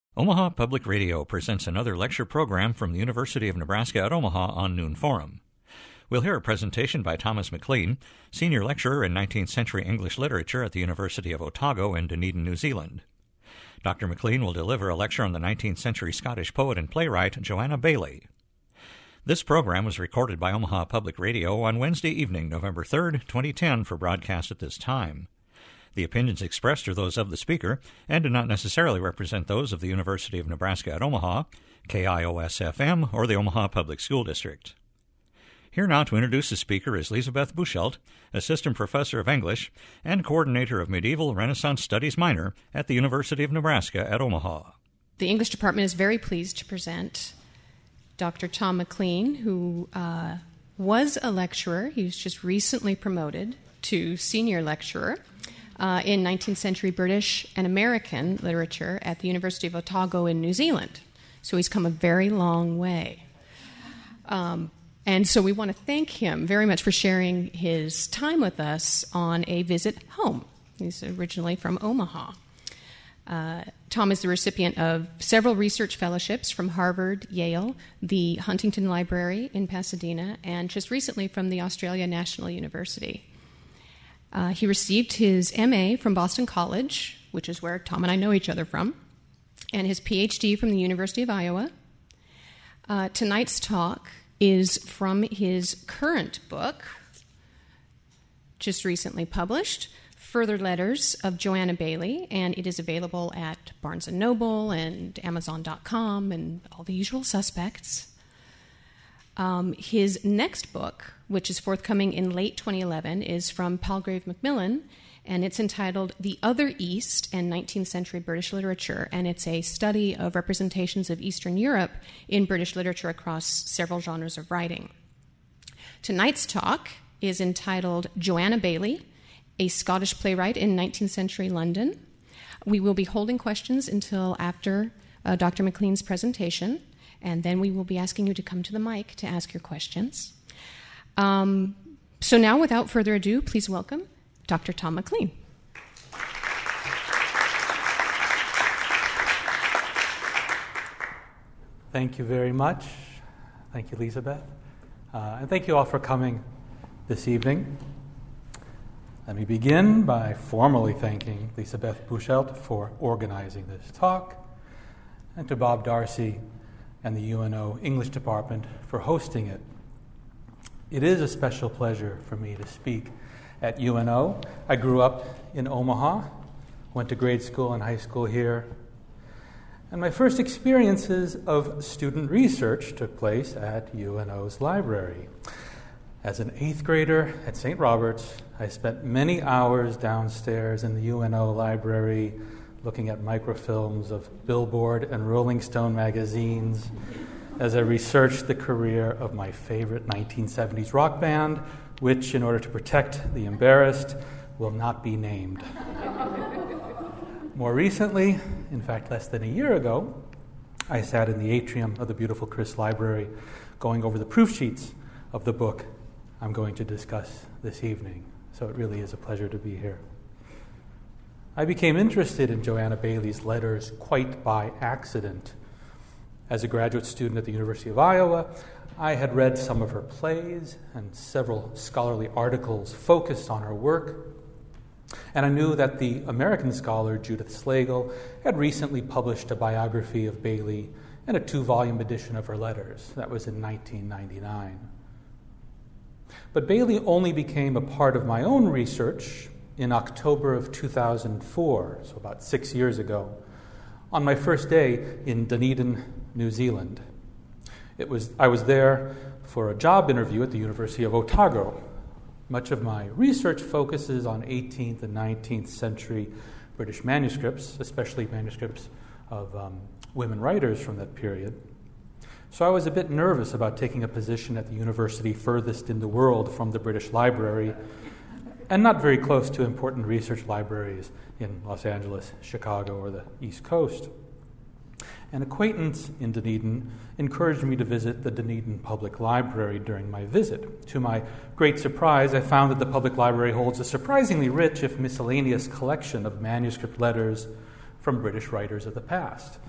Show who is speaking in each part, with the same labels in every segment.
Speaker 1: Omaha Public Radio presents another lecture program from the University of Nebraska at Omaha on Noon Forum. We'll hear a presentation by Thomas McLean, senior lecturer in 19th century English literature at the University of Otago in Dunedin, New Zealand. Dr. McLean will deliver a lecture on the 19th century Scottish poet and playwright Joanna Baillie. This program was recorded by Omaha Public Radio on Wednesday evening, November 3rd, 2010, for broadcast at this time. The opinions expressed are those of the speaker and do not necessarily represent those of the University of Nebraska at Omaha, KIOS-FM, or the Omaha Public School District. Here now to introduce the speaker is Lizabeth Buchelt, Assistant Professor of English and Coordinator of Medieval Renaissance Studies Minor at the University of Nebraska at Omaha.
Speaker 2: The English department is very pleased to present Dr. Tom McLean, who was a lecturer. He was just recently promoted to senior lecturer in 19th century British and American literature at the University of Otago in New Zealand. So he's come a very long way. And so we want to thank him very much for sharing his time with us on a visit home. He's originally from Omaha. Tom is the recipient of several research fellowships from Harvard, Yale, the Huntington Library in Pasadena, and just recently from the Australia National University. He received his MA from Boston College, which is where Tom and I know each other from, and his PhD from the University of Iowa. Tonight's talk is from his current book, just recently published, Further Letters of Joanna Baillie, and it is available at Barnes & Noble and Amazon.com and all the usual suspects. His next book, which is forthcoming in late 2011, is from Palgrave Macmillan, and it's entitled The Other East and 19th Century British Literature, and it's a study of representations of Eastern Europe in British literature across several genres of writing. Tonight's talk is entitled Joanna Baillie, a Scottish playwright in 19th century London. We will be holding questions until after Dr. McLean's presentation, and then we will be asking you to come to the mic to ask your questions. So now, without further ado, please welcome Dr. Tom McLean.
Speaker 3: Thank you very much. Thank you, Elizabeth. And thank you all for coming this evening. Let me begin by formally thanking Lizabeth Buchelt for organizing this talk, and to Bob Darcy and the UNO English Department for hosting it. It is a special pleasure for me to speak at UNO. I grew up in Omaha, went to grade school and high school here, and my first experiences of student research took place at UNO's library. As an 8th grader at St. Robert's, I spent many hours downstairs in the UNO library looking at microfilms of Billboard and Rolling Stone magazines as I researched the career of my favorite 1970s rock band, which, in order to protect the embarrassed, will not be named. More recently, in fact less than a year ago, I sat in the atrium of the beautiful Chris Library going over the proof sheets of the book I'm going to discuss this evening. So it really is a pleasure to be here. I became interested in Joanna Baillie's letters quite by accident. As a graduate student at the University of Iowa, I had read some of her plays and several scholarly articles focused on her work. And I knew that the American scholar Judith Slagle had recently published a biography of Baillie and a 2-volume edition of her letters. That was in 1999. But Baillie only became a part of my own research in October of 2004, so about 6 years ago, on my first day in Dunedin, New Zealand. I was there for a job interview at the University of Otago. Much of my research focuses on 18th and 19th century British manuscripts, especially manuscripts of women writers from that period. So I was a bit nervous about taking a position at the university furthest in the world from the British Library, and not very close to important research libraries in Los Angeles, Chicago, or the East Coast. An acquaintance in Dunedin encouraged me to visit the Dunedin Public Library during my visit. To my great surprise, I found that the public library holds a surprisingly rich, if miscellaneous, collection of manuscript letters from British writers of the past.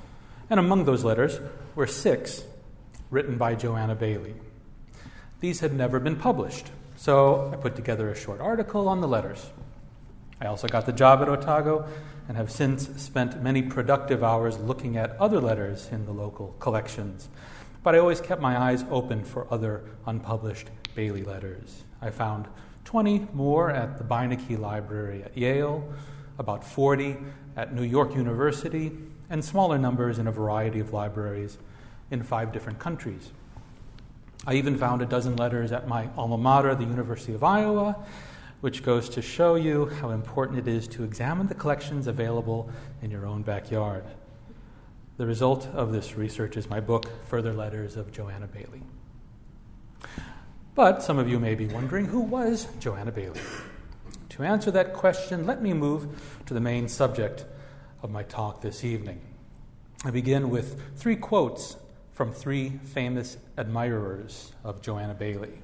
Speaker 3: And among those letters were 6 written by Joanna Baillie. These had never been published, so I put together a short article on the letters. I also got the job at Otago and have since spent many productive hours looking at other letters in the local collections. But I always kept my eyes open for other unpublished Baillie letters. I found 20 more at the Beinecke Library at Yale, about 40 at New York University, and smaller numbers in a variety of libraries in 5 different countries. I even found a dozen letters at my alma mater, the University of Iowa, which goes to show you how important it is to examine the collections available in your own backyard. The result of this research is my book, Further Letters of Joanna Baillie. But some of you may be wondering, who was Joanna Baillie? To answer that question, let me move to the main subject of my talk this evening. I begin with 3 quotes from 3 famous admirers of Joanna Baillie.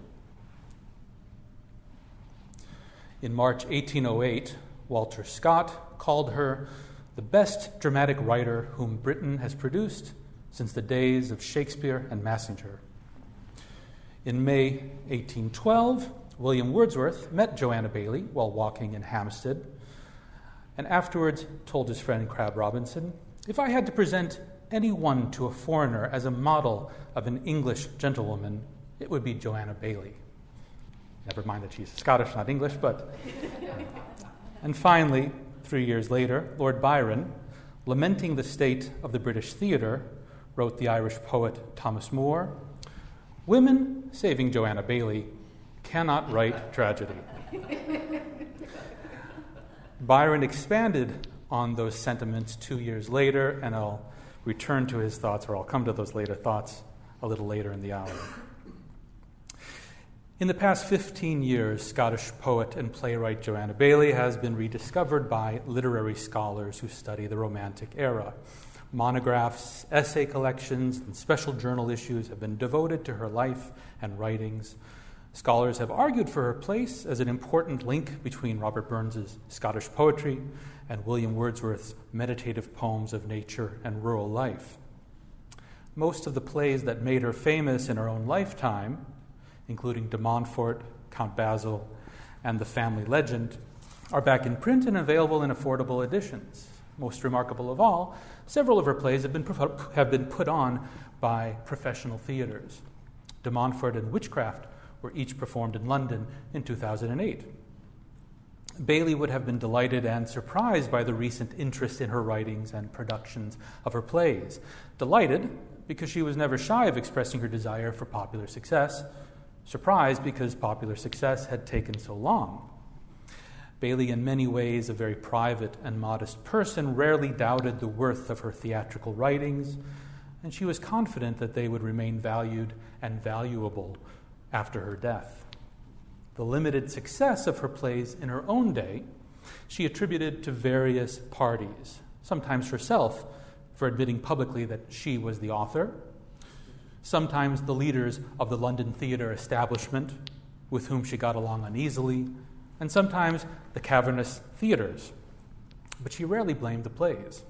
Speaker 3: In March 1808, Walter Scott called her the best dramatic writer whom Britain has produced since the days of Shakespeare and Massinger. In May 1812, William Wordsworth met Joanna Baillie while walking in Hampstead, and afterwards told his friend Crabb Robinson, "If I had to present any one to a foreigner as a model of an English gentlewoman, it would be Joanna Baillie." Never mind that she's Scottish, not English, but... And finally, 3 years later, Lord Byron, lamenting the state of the British theatre, wrote the Irish poet Thomas Moore, "Women, saving Joanna Baillie, cannot write tragedy." Byron expanded on those sentiments 2 years later, and I'll return to his thoughts, or I'll come to those later thoughts a little later in the hour. In the past 15 years, Scottish poet and playwright Joanna Baillie has been rediscovered by literary scholars who study the Romantic era. Monographs, essay collections, and special journal issues have been devoted to her life and writings. Scholars have argued for her place as an important link between Robert Burns's Scottish poetry and William Wordsworth's meditative poems of nature and rural life. Most of the plays that made her famous in her own lifetime, including De Montfort, Count Basil, and The Family Legend, are back in print and available in affordable editions. Most remarkable of all, several of her plays have been put on by professional theaters. De Montfort and Witchcraft were each performed in London in 2008. Baillie would have been delighted and surprised by the recent interest in her writings and productions of her plays. Delighted because she was never shy of expressing her desire for popular success. Surprised because popular success had taken so long. Baillie, in many ways a very private and modest person, rarely doubted the worth of her theatrical writings, and she was confident that they would remain valued and valuable after her death. The limited success of her plays in her own day she attributed to various parties, sometimes herself for admitting publicly that she was the author, sometimes the leaders of the London theatre establishment with whom she got along uneasily, and sometimes the cavernous theatres. But she rarely blamed the plays.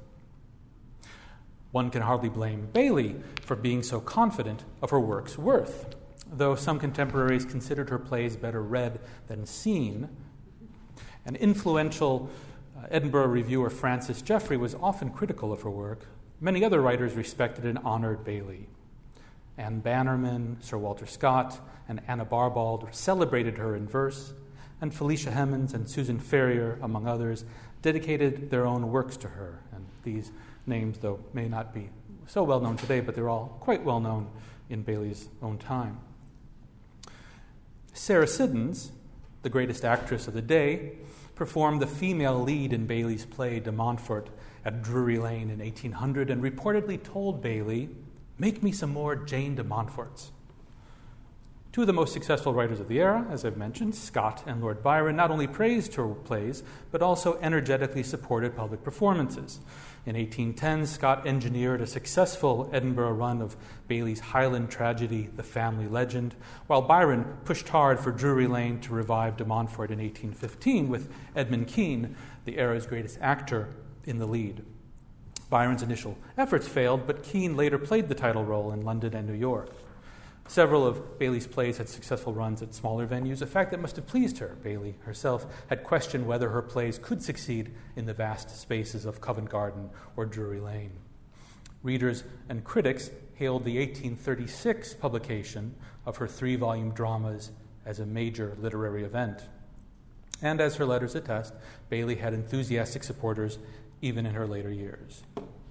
Speaker 3: One can hardly blame Baillie for being so confident of her work's worth, though some contemporaries considered her plays better read than seen. An influential Edinburgh reviewer, Francis Jeffrey, was often critical of her work. Many other writers respected and honored Baillie. Anne Bannerman, Sir Walter Scott, and Anna Barbald celebrated her in verse, and Felicia Hemans and Susan Ferrier, among others, dedicated their own works to her. And these names, though, may not be so well known today, but they're all quite well known in Baillie's own time. Sarah Siddons, the greatest actress of the day, performed the female lead in Baillie's play De Montfort at Drury Lane in 1800 and reportedly told Baillie, "Make me some more Jane de Montforts." Two of the most successful writers of the era, as I've mentioned, Scott and Lord Byron, not only praised her plays, but also energetically supported public performances. In 1810, Scott engineered a successful Edinburgh run of Baillie's Highland tragedy, The Family Legend, while Byron pushed hard for Drury Lane to revive de Montfort in 1815 with Edmund Kean, the era's greatest actor, in the lead. Byron's initial efforts failed, but Keene later played the title role in London and New York. Several of Bailey's plays had successful runs at smaller venues, a fact that must have pleased her. Bailey herself had questioned whether her plays could succeed in the vast spaces of Covent Garden or Drury Lane. Readers and critics hailed the 1836 publication of her 3-volume dramas as a major literary event. And as her letters attest, Bailey had enthusiastic supporters even in her later years.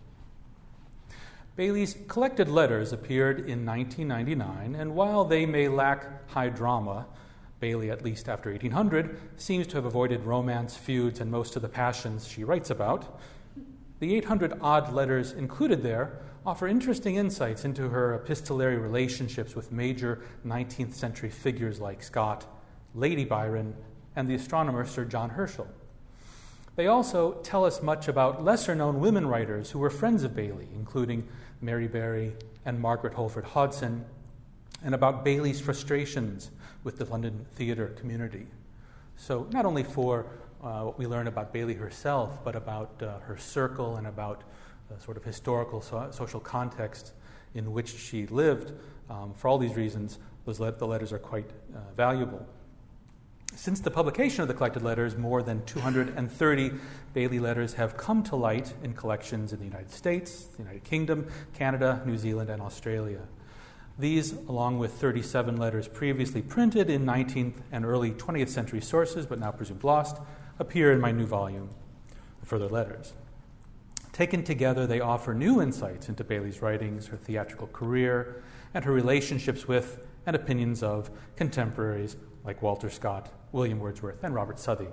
Speaker 3: Bailey's collected letters appeared in 1999, and while they may lack high drama, Bailey, at least after 1800, seems to have avoided romance, feuds, and most of the passions she writes about. The 800-odd letters included there offer interesting insights into her epistolary relationships with major 19th century figures like Scott, Lady Byron, and the astronomer Sir John Herschel. They also tell us much about lesser-known women writers who were friends of Bailey, including Mary Berry and Margaret Holford Hodgson, and about Bailey's frustrations with the London theatre community. So not only for what we learn about Bailey herself, but about her circle and about the sort of historical social context in which she lived. For all these reasons, the letters are quite valuable. Since the publication of the collected letters, more than 230 Bailey letters have come to light in collections in the United States, the United Kingdom, Canada, New Zealand, and Australia. These, along with 37 letters previously printed in 19th and early 20th century sources, but now presumed lost, appear in my new volume, Further Letters. Taken together, they offer new insights into Bailey's writings, her theatrical career, and her relationships with and opinions of contemporaries like Walter Scott, William Wordsworth, and Robert Southey.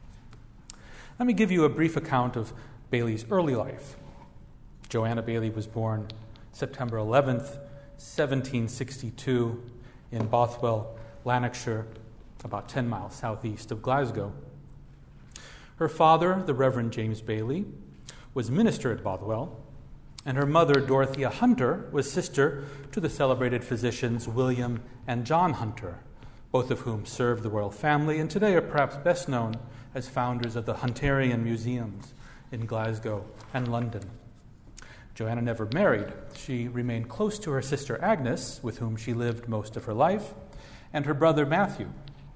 Speaker 3: Let me give you a brief account of Bailey's early life. Joanna Bailey was born September 11th, 1762, in Bothwell, Lanarkshire, about 10 miles southeast of Glasgow. Her father, the Reverend James Bailey, was minister at Bothwell, and her mother, Dorothea Hunter, was sister to the celebrated physicians William and John Hunter, both of whom served the royal family and today are perhaps best known as founders of the Hunterian Museums in Glasgow and London. Joanna never married. She remained close to her sister Agnes, with whom she lived most of her life, and her brother Matthew.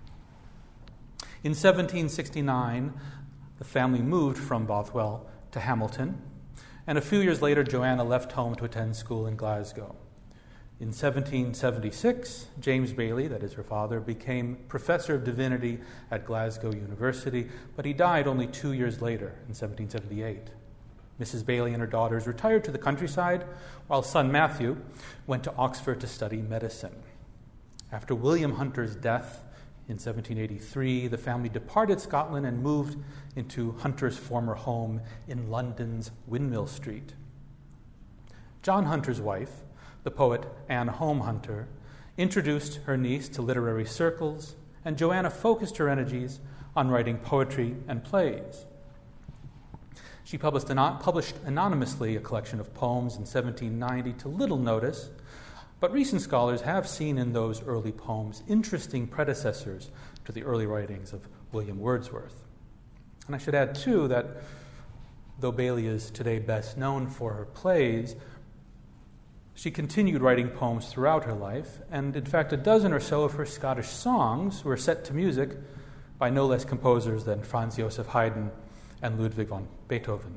Speaker 3: In 1769, the family moved from Bothwell to Hamilton, and a few years later, Joanna left home to attend school in Glasgow. In 1776, James Bailey, that is her father, became professor of divinity at Glasgow University, but he died only 2 years later, in 1778. Mrs. Bailey and her daughters retired to the countryside, while son Matthew went to Oxford to study medicine. After William Hunter's death in 1783, the family departed Scotland and moved into Hunter's former home in London's Windmill Street. John Hunter's wife, the poet Anne Home Hunter, introduced her niece to literary circles, and Joanna focused her energies on writing poetry and plays. She published anonymously a collection of poems in 1790 to little notice, but recent scholars have seen in those early poems interesting predecessors to the early writings of William Wordsworth. And I should add, too, that though Bailey is today best known for her plays, she continued writing poems throughout her life, and in fact, a dozen or so of her Scottish songs were set to music by no less composers than Franz Joseph Haydn and Ludwig van Beethoven.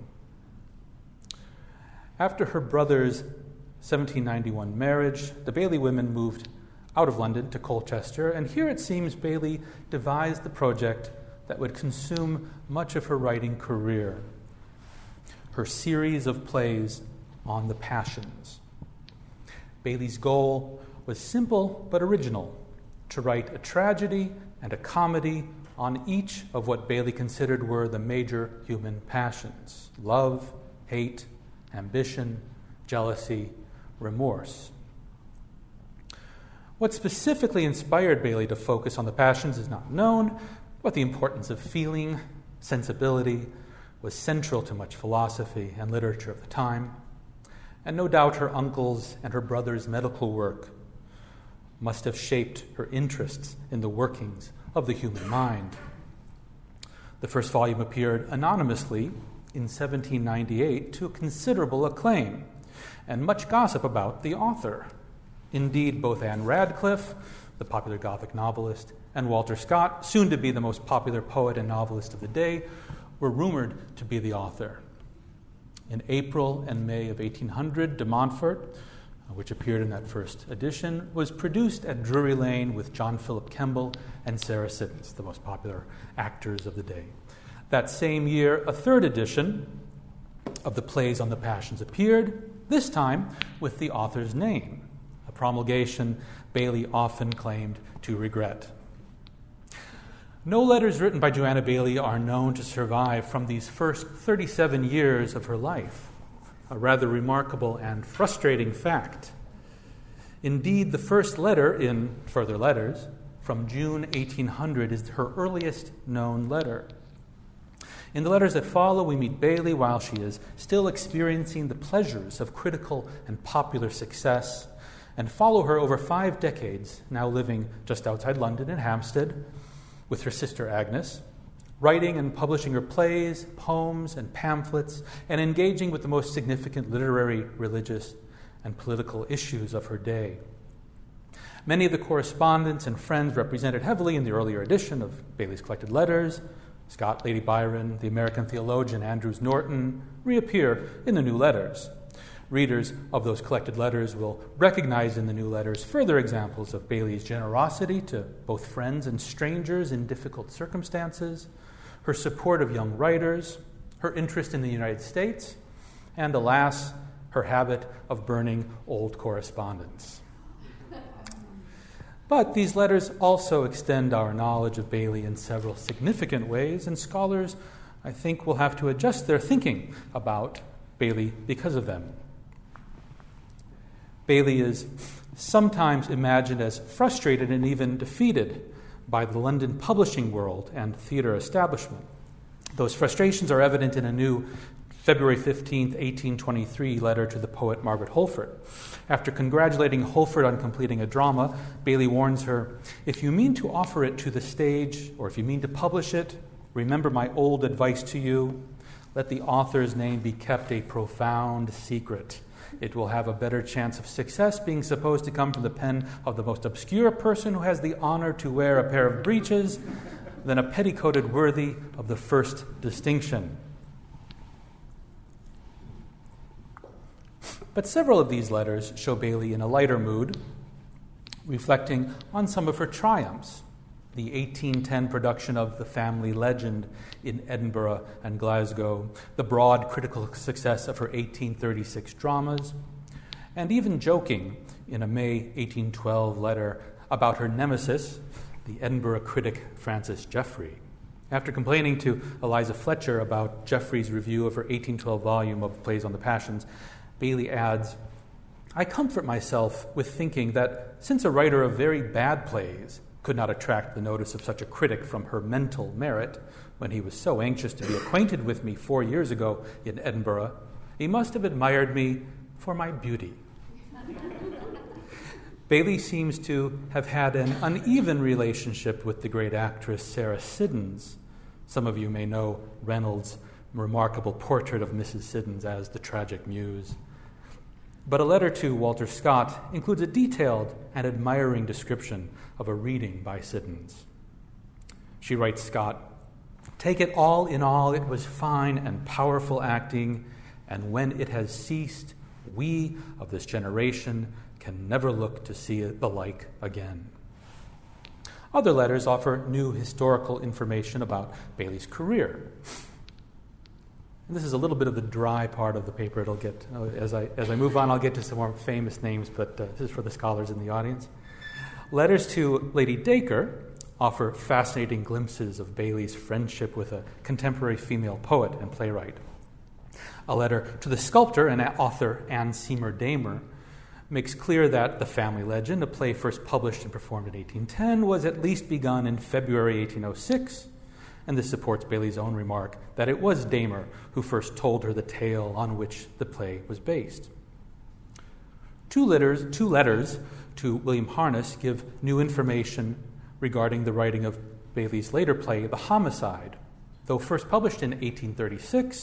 Speaker 3: After her brother's 1791 marriage, the Bailey women moved out of London to Colchester, and here it seems Bailey devised the project that would consume much of her writing career, her series of plays on the passions. Bailey's goal was simple but original, to write a tragedy and a comedy on each of what Bailey considered were the major human passions: love, hate, ambition, jealousy, remorse. What specifically inspired Bailey to focus on the passions is not known, but the importance of feeling, sensibility, was central to much philosophy and literature of the time. And no doubt her uncle's and her brother's medical work must have shaped her interests in the workings of the human mind. The first volume appeared anonymously in 1798 to considerable acclaim and much gossip about the author. Indeed, both Anne Radcliffe, the popular Gothic novelist, and Walter Scott, soon to be the most popular poet and novelist of the day, were rumored to be the author. In April and May of 1800, De Montfort, which appeared in that first edition, was produced at Drury Lane with John Philip Kemble and Sarah Siddons, the most popular actors of the day. That same year, a third edition of the Plays on the Passions appeared, this time with the author's name, a promulgation Bailey often claimed to regret. No letters written by Joanna Baillie are known to survive from these first 37 years of her life, a rather remarkable and frustrating fact. Indeed, the first letter in Further Letters from June 1800 is her earliest known letter. In the letters that follow, we meet Baillie while she is still experiencing the pleasures of critical and popular success, and follow her over 5 decades, now living just outside London in Hampstead, with her sister Agnes, writing and publishing her plays, poems, and pamphlets, and engaging with the most significant literary, religious, and political issues of her day. Many of the correspondents and friends represented heavily in the earlier edition of Baillie's collected letters, Scott, Lady Byron, the American theologian Andrews Norton, reappear in the new letters. Readers of those collected letters will recognize in the new letters further examples of Baillie's generosity to both friends and strangers in difficult circumstances, her support of young writers, her interest in the United States, and, alas, her habit of burning old correspondence. But these letters also extend our knowledge of Baillie in several significant ways, and scholars, I think, will have to adjust their thinking about Baillie because of them. Baillie is sometimes imagined as frustrated and even defeated by the London publishing world and theater establishment. Those frustrations are evident in a new February 15, 1823 letter to the poet Margaret Holford. After congratulating Holford on completing a drama, Baillie warns her, "If you mean to offer it to the stage, or if you mean to publish it, remember my old advice to you. Let the author's name be kept a profound secret. It will have a better chance of success being supposed to come from the pen of the most obscure person who has the honor to wear a pair of breeches than a petticoated worthy of the first distinction." But several of these letters show Baillie in a lighter mood, reflecting on some of her triumphs. The 1810 production of The Family Legend in Edinburgh and Glasgow, the broad critical success of her 1836 dramas, and even joking in a May 1812 letter about her nemesis, the Edinburgh critic Francis Jeffrey. After complaining to Eliza Fletcher about Jeffrey's review of her 1812 volume of Plays on the Passions, Baillie adds, "I comfort myself with thinking that since a writer of very bad plays could not attract the notice of such a critic from her mental merit, when he was so anxious to be acquainted with me 4 years ago in Edinburgh, he must have admired me for my beauty." Baillie seems to have had an uneven relationship with the great actress Sarah Siddons. Some of you may know Reynolds' remarkable portrait of Mrs. Siddons as the tragic muse. But a letter to Walter Scott includes a detailed and admiring description of a reading by Siddons. She writes Scott, "Take it all in all, it was fine and powerful acting, and when it has ceased, we of this generation can never look to see the like again." Other letters offer new historical information about Baillie's career. And this is a little bit of the dry part of the paper. It'll get as I move on, I'll get to some more famous names, but this is for the scholars in the audience. Letters to Lady Dacre offer fascinating glimpses of Baillie's friendship with a contemporary female poet and playwright. A letter to the sculptor and author Anne Seymour Damer makes clear that The Family Legend, a play first published and performed in 1810, was at least begun in February 1806, and this supports Baillie's own remark that it was Damer who first told her the tale on which the play was based. Two letters to William Harness give new information regarding the writing of Baillie's later play, The Homicide. Though first published in 1836,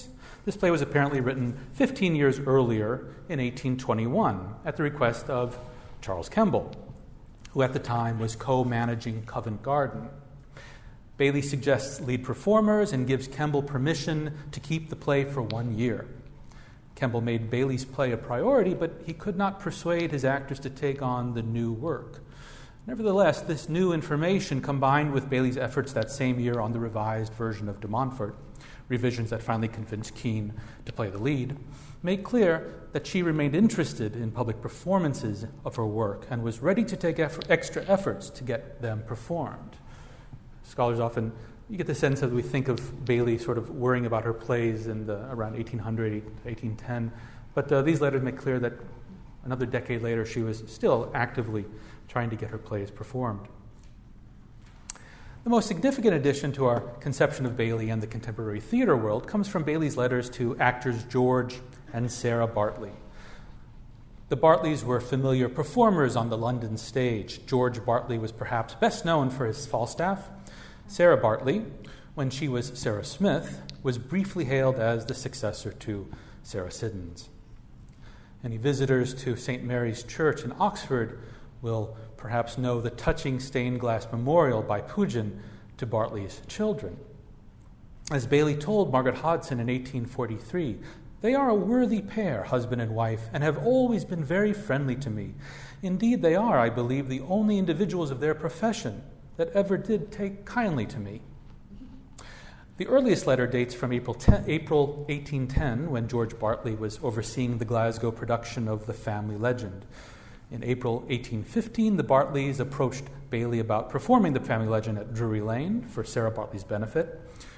Speaker 3: This play was apparently written 15 years earlier in 1821 at the request of Charles Kemble, who at the time was co-managing Covent Garden. Bailey suggests lead performers and gives Kemble permission to keep the play for 1 year. Kemble made Bailey's play a priority, but he could not persuade his actors to take on the new work. Nevertheless, this new information, combined with Bailey's efforts that same year on the revised version of De Montfort, revisions that finally convinced Kean to play the lead, made clear that she remained interested in public performances of her work and was ready to take extra efforts to get them performed. Scholars often, you get the sense that we think of Bailey sort of worrying about her plays in around 1800, 1810, but these letters make clear that another decade later she was still actively trying to get her plays performed. The most significant addition to our conception of Bailey and the contemporary theater world comes from Bailey's letters to actors George and Sarah Bartley. The Bartleys were familiar performers on the London stage. George Bartley was perhaps best known for his Falstaff. Sarah Bartley, when she was Sarah Smith, was briefly hailed as the successor to Sarah Siddons. Any visitors to St. Mary's Church in Oxford will perhaps know the touching stained glass memorial by Pugin to Bartley's children. As Bailey told Margaret Hodgson in 1843, "They are a worthy pair, husband and wife, and have always been very friendly to me. Indeed, they are, I believe, the only individuals of their profession that ever did take kindly to me." The earliest letter dates from April 1810, when George Bartley was overseeing the Glasgow production of The Family Legend. In April 1815, the Bartleys approached Bailey about performing The Family Legend at Drury Lane for Sarah Bartley's benefit.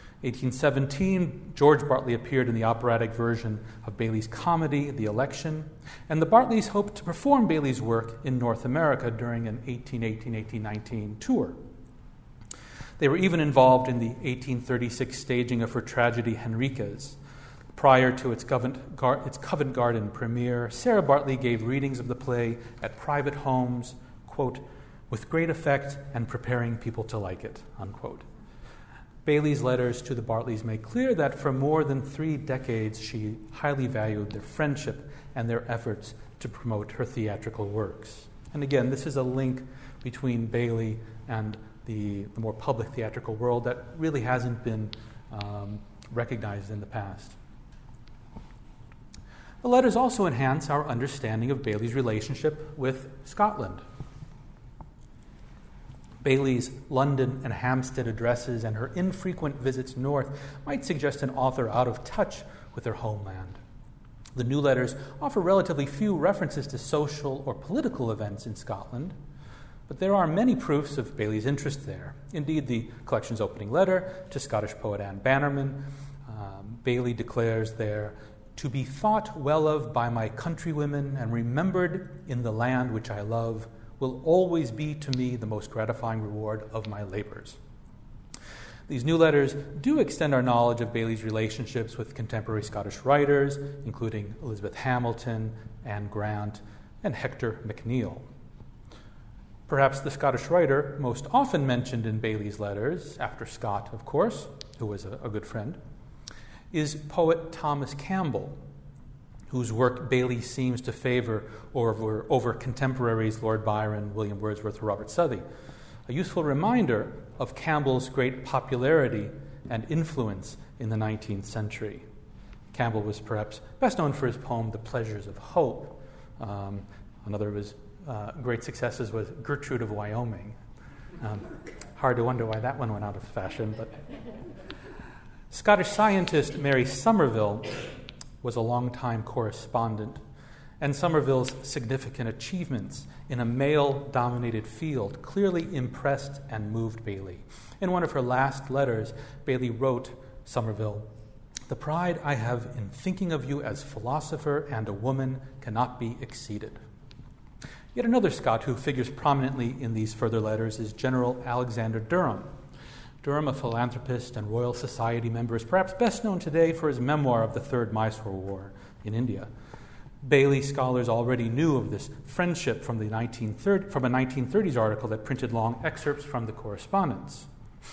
Speaker 3: 1817, George Bartley appeared in the operatic version of Bailey's comedy, The Election, and the Bartleys hoped to perform Bailey's work in North America during an 1818-1819 tour. They were even involved in the 1836 staging of her tragedy Henriques. Prior to its Covent Garden premiere, Sarah Bartley gave readings of the play at private homes, quote, "with great effect and preparing people to like it," unquote. Bailey's letters to the Bartleys make clear that for more than 3 decades she highly valued their friendship and their efforts to promote her theatrical works. And again, this is a link between Bailey and the more public theatrical world that really hasn't been recognized in the past. The letters also enhance our understanding of Bailey's relationship with Scotland. Bailey's London and Hampstead addresses and her infrequent visits north might suggest an author out of touch with her homeland. The new letters offer relatively few references to social or political events in Scotland, but there are many proofs of Bailey's interest there. Indeed, the collection's opening letter to Scottish poet Anne Bannerman, Bailey declares there, "To be thought well of by my countrywomen and remembered in the land which I love will always be to me the most gratifying reward of my labors." These new letters do extend our knowledge of Bailey's relationships with contemporary Scottish writers, including Elizabeth Hamilton, Anne Grant, and Hector MacNeill. Perhaps the Scottish writer most often mentioned in Bailey's letters, after Scott, of course, who was a good friend, is poet Thomas Campbell, whose work Bailey seems to favor over contemporaries Lord Byron, William Wordsworth, or Robert Southey. A useful reminder of Campbell's great popularity and influence in the 19th century. Campbell was perhaps best known for his poem, The Pleasures of Hope. Another of his great successes was Gertrude of Wyoming. Hard to wonder why that one went out of fashion, but Scottish scientist Mary Somerville was a longtime correspondent, and Somerville's significant achievements in a male-dominated field clearly impressed and moved Bailey. In one of her last letters, Bailey wrote Somerville, "The pride I have in thinking of you as philosopher and a woman cannot be exceeded." Yet another Scot who figures prominently in these further letters is General Alexander Durham. Durham, a philanthropist and Royal Society member, is perhaps best known today for his memoir of the Third Mysore War in India. Bailey scholars already knew of this friendship from a 1930s article that printed long excerpts from the correspondence.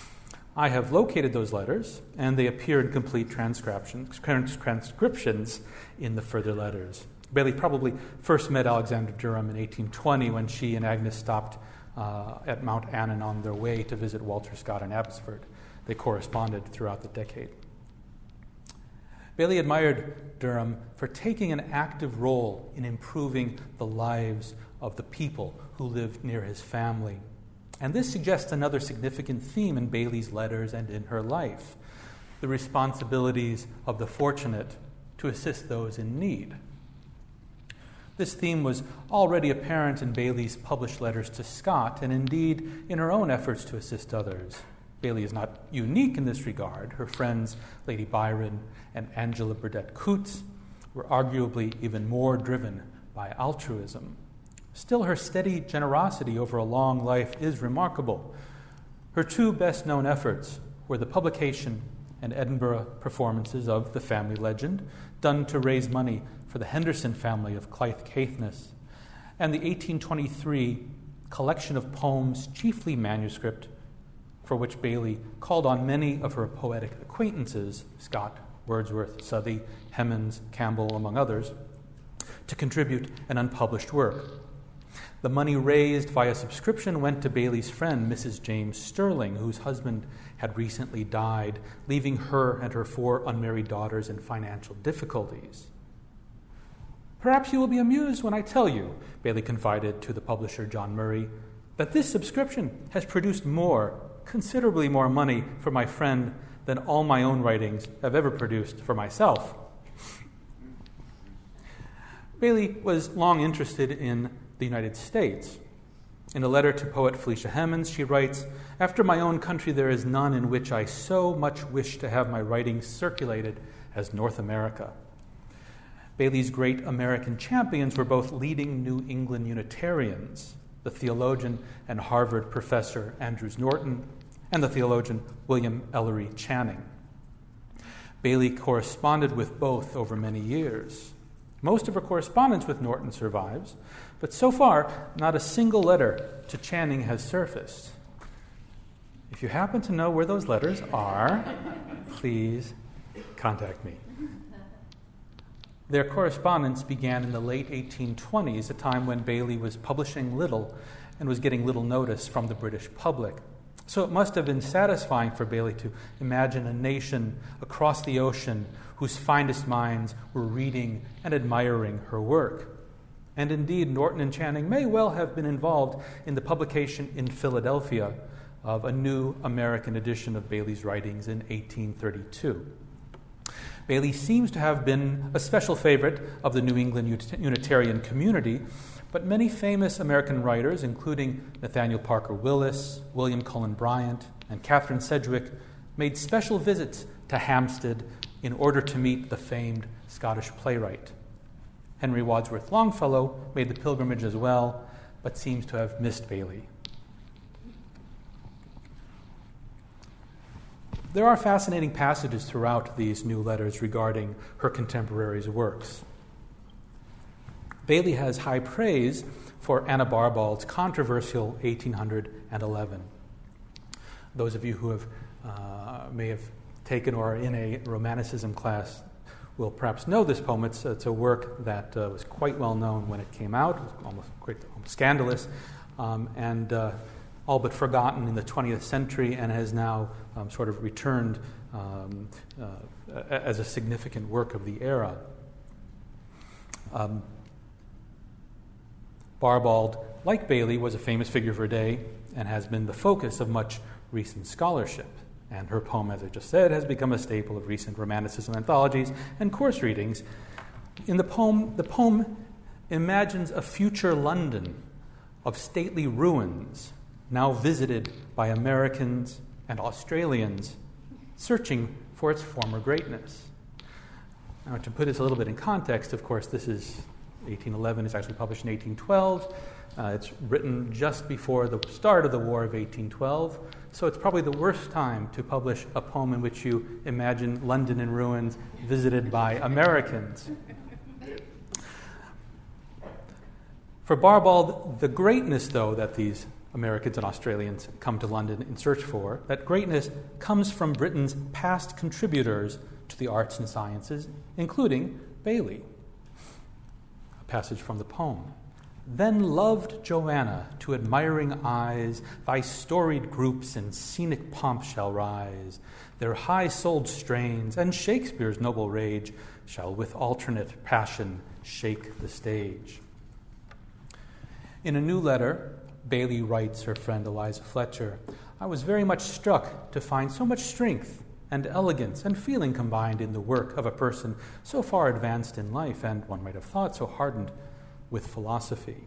Speaker 3: I have located those letters, and they appear in complete transcriptions in the further letters. Bailey probably first met Alexander Durham in 1820 when she and Agnes stopped at Mount Annan on their way to visit Walter Scott in Abbotsford. They corresponded throughout the decade. Bailey admired Durham for taking an active role in improving the lives of the people who lived near his family. And this suggests another significant theme in Bailey's letters and in her life: the responsibilities of the fortunate to assist those in need. This theme was already apparent in Bailey's published letters to Scott, and indeed in her own efforts to assist others. Bailey is not unique in this regard. Her friends Lady Byron and Angela Burdett Coutts were arguably even more driven by altruism. Still, her steady generosity over a long life is remarkable. Her two best-known efforts were the publication and Edinburgh performances of The Family Legend, done to raise money for the Henderson family of Clythe Caithness, and the 1823 collection of poems, chiefly manuscript, for which Bailey called on many of her poetic acquaintances, Scott, Wordsworth, Southey, Hemans, Campbell, among others, to contribute an unpublished work. The money raised via subscription went to Bailey's friend, Mrs. James Sterling, whose husband had recently died, leaving her and her 4 unmarried daughters in financial difficulties. "Perhaps you will be amused when I tell you," Bailey confided to the publisher John Murray, "that this subscription has produced considerably more money for my friend than all my own writings have ever produced for myself." Bailey was long interested in the United States. In a letter to poet Felicia Hemans, she writes, "After my own country, there is none in which I so much wish to have my writings circulated as North America." Bailey's great American champions were both leading New England Unitarians, the theologian and Harvard professor Andrews Norton, and the theologian William Ellery Channing. Bailey corresponded with both over many years. Most of her correspondence with Norton survives, but so far, not a single letter to Channing has surfaced. If you happen to know where those letters are, please contact me. Their correspondence began in the late 1820s, a time when Bailey was publishing little and was getting little notice from the British public. So it must have been satisfying for Bailey to imagine a nation across the ocean whose finest minds were reading and admiring her work. And indeed, Norton and Channing may well have been involved in the publication in Philadelphia of a new American edition of Bailey's writings in 1832. Bailey seems to have been a special favorite of the New England Unitarian community, but many famous American writers, including Nathaniel Parker Willis, William Cullen Bryant, and Catherine Sedgwick, made special visits to Hampstead in order to meet the famed Scottish playwright. Henry Wadsworth Longfellow made the pilgrimage as well, but seems to have missed Bailey. There are fascinating passages throughout these new letters regarding her contemporaries' works. Bailey has high praise for Anna Barbauld's controversial 1811. Those of you who may have taken or are in a Romanticism class will perhaps know this poem. It's a work that was quite well known when it came out. It was almost scandalous, and all but forgotten in the 20th century, and has now sort of returned as a significant work of the era. Barbauld, like Bailey, was a famous figure of her day and has been the focus of much recent scholarship. And her poem, as I just said, has become a staple of recent Romanticism anthologies and course readings. In the poem imagines a future London of stately ruins now visited by Americans and Australians searching for its former greatness. Now, to put this a little bit in context, of course, this is 1811. It's actually published in 1812. It's written just before the start of the War of 1812, so it's probably the worst time to publish a poem in which you imagine London in ruins visited by Americans. For Barbauld, the greatness, though, that these Americans and Australians come to London in search for, that greatness comes from Britain's past contributors to the arts and sciences, including Bailey. A passage from the poem. Then loved Joanna to admiring eyes, thy storied groups in scenic pomp shall rise, their high-souled strains and Shakespeare's noble rage shall with alternate passion shake the stage. In a new letter, Bailey writes her friend Eliza Fletcher, I was very much struck to find so much strength and elegance and feeling combined in the work of a person so far advanced in life and, one might have thought, so hardened with philosophy.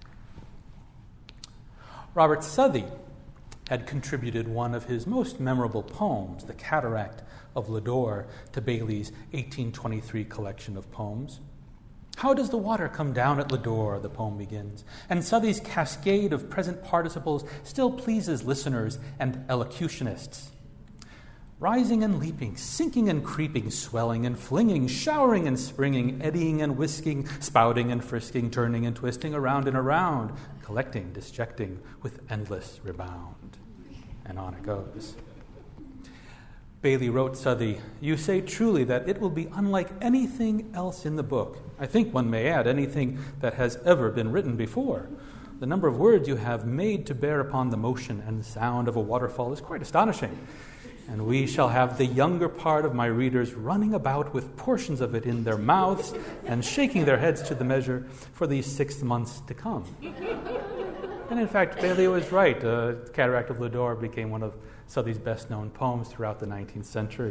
Speaker 3: Robert Southey had contributed one of his most memorable poems, The Cataract of Lodore, to Bailey's 1823 collection of poems. How does the water come down at Lodore, the poem begins, and Southey's cascade of present participles still pleases listeners and elocutionists. Rising and leaping, sinking and creeping, swelling and flinging, showering and springing, eddying and whisking, spouting and frisking, turning and twisting, around and around, collecting, disjecting, with endless rebound. And on it goes. Bailey wrote Southey, you say truly that it will be unlike anything else in the book. I think one may add anything that has ever been written before. The number of words you have made to bear upon the motion and sound of a waterfall is quite astonishing. And we shall have the younger part of my readers running about with portions of it in their mouths and shaking their heads to the measure for these 6 months to come. And in fact, Bailey was right. Cataract of Lodore became one of Southey's best-known poems throughout the 19th century.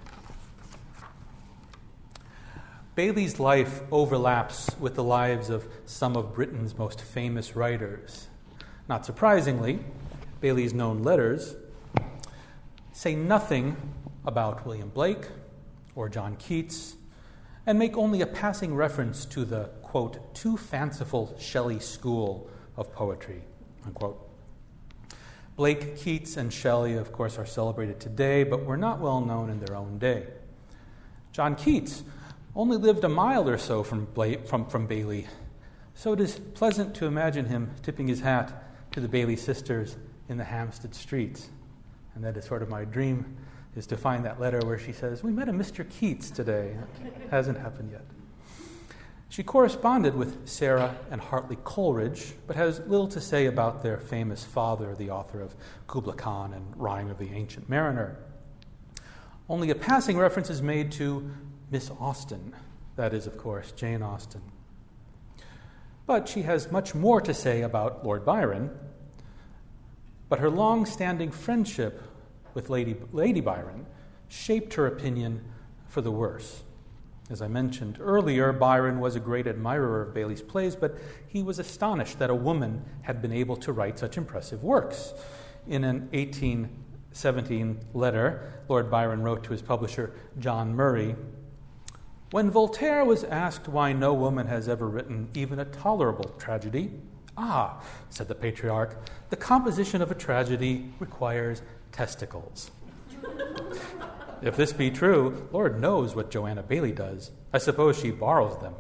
Speaker 3: Bailey's life overlaps with the lives of some of Britain's most famous writers. Not surprisingly, Bailey's known letters say nothing about William Blake or John Keats, and make only a passing reference to the, quote, too fanciful Shelley school of poetry, unquote. Blake, Keats, and Shelley, of course, are celebrated today, but were not well known in their own day. John Keats only lived a mile or so from Bailey, so it is pleasant to imagine him tipping his hat to the Bailey sisters in the Hampstead streets. And that is sort of my dream, is to find that letter where she says, we met a Mr. Keats today. It hasn't happened yet. She corresponded with Sarah and Hartley Coleridge, but has little to say about their famous father, the author of Kubla Khan and Rhyme of the Ancient Mariner. Only a passing reference is made to Miss Austen. That is, of course, Jane Austen. But she has much more to say about Lord Byron. But her long-standing friendship with Lady Byron shaped her opinion for the worse. As I mentioned earlier, Byron was a great admirer of Bailey's plays, but he was astonished that a woman had been able to write such impressive works. In an 1817 letter, Lord Byron wrote to his publisher, John Murray, when Voltaire was asked why no woman has ever written even a tolerable tragedy, "Ah," said the patriarch, "the composition of a tragedy requires testicles." If this be true, Lord knows what Joanna Bailey does. I suppose she borrows them.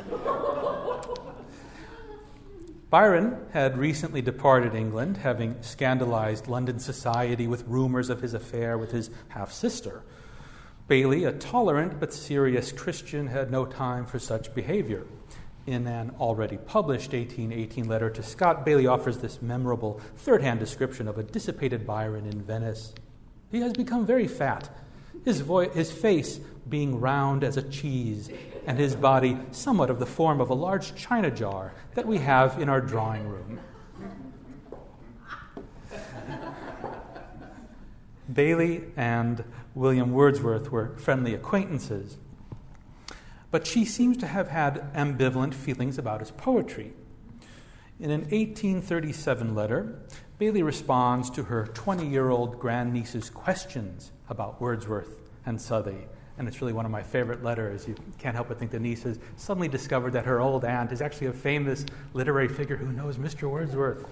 Speaker 3: Byron had recently departed England, having scandalized London society with rumors of his affair with his half-sister. Bailey, a tolerant but serious Christian, had no time for such behavior. In an already published 1818 letter to Scott, Bailey offers this memorable third-hand description of a dissipated Byron in Venice. He has become very fat, his face being round as a cheese, and his body somewhat of the form of a large china jar that we have in our drawing room. Bailey and William Wordsworth were friendly acquaintances, but she seems to have had ambivalent feelings about his poetry. In an 1837 letter, Bailey responds to her 20-year-old grandniece's questions about Wordsworth and Southey, and it's really one of my favorite letters. You can't help but think the niece has suddenly discovered that her old aunt is actually a famous literary figure who knows Mr. Wordsworth.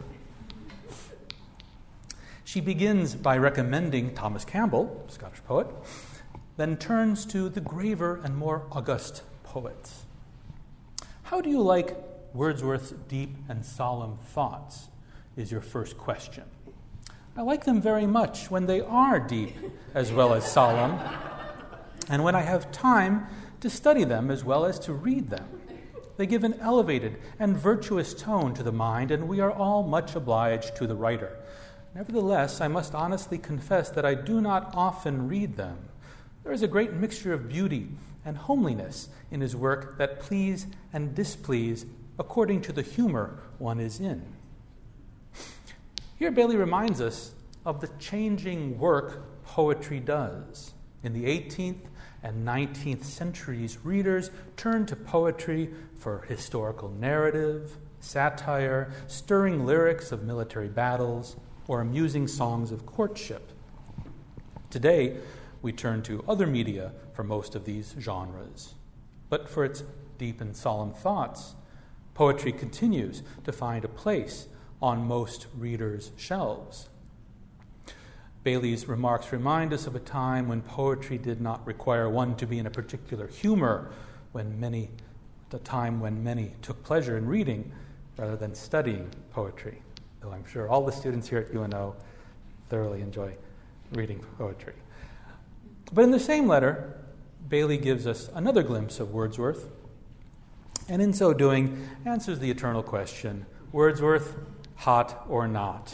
Speaker 3: She begins by recommending Thomas Campbell, Scottish poet, then turns to the graver and more august poets. How do you like Wordsworth's deep and solemn thoughts? is your first question. I like them very much when they are deep as well as solemn, and when I have time to study them as well as to read them. They give an elevated and virtuous tone to the mind, and we are all much obliged to the writer. Nevertheless, I must honestly confess that I do not often read them. There is a great mixture of beauty and homeliness in his work that please and displease according to the humor one is in. Here Bailey reminds us of the changing work poetry does. In the 18th and 19th centuries, readers turned to poetry for historical narrative, satire, stirring lyrics of military battles, or amusing songs of courtship. Today, we turn to other media for most of these genres. But for its deep and solemn thoughts, poetry continues to find a place on most readers' shelves. Bailey's remarks remind us of a time when poetry did not require one to be in a particular humor, the time when many took pleasure in reading rather than studying poetry, though I'm sure all the students here at UNO thoroughly enjoy reading poetry. But in the same letter, Bailey gives us another glimpse of Wordsworth, and in so doing answers the eternal question, Wordsworth, hot or not?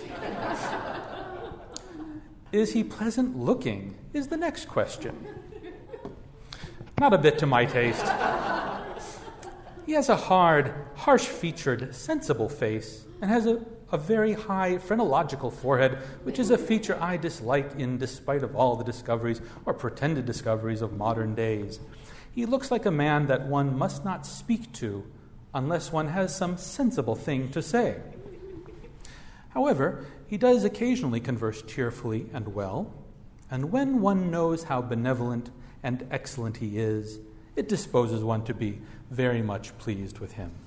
Speaker 3: Is he pleasant looking is the next question. Not a bit to my taste. He has a hard, harsh-featured, sensible face and has a very high phrenological forehead, which is a feature I dislike in despite of all the discoveries or pretended discoveries of modern days. He looks like a man that one must not speak to unless one has some sensible thing to say. However, he does occasionally converse cheerfully and well, and when one knows how benevolent and excellent he is, it disposes one to be very much pleased with him.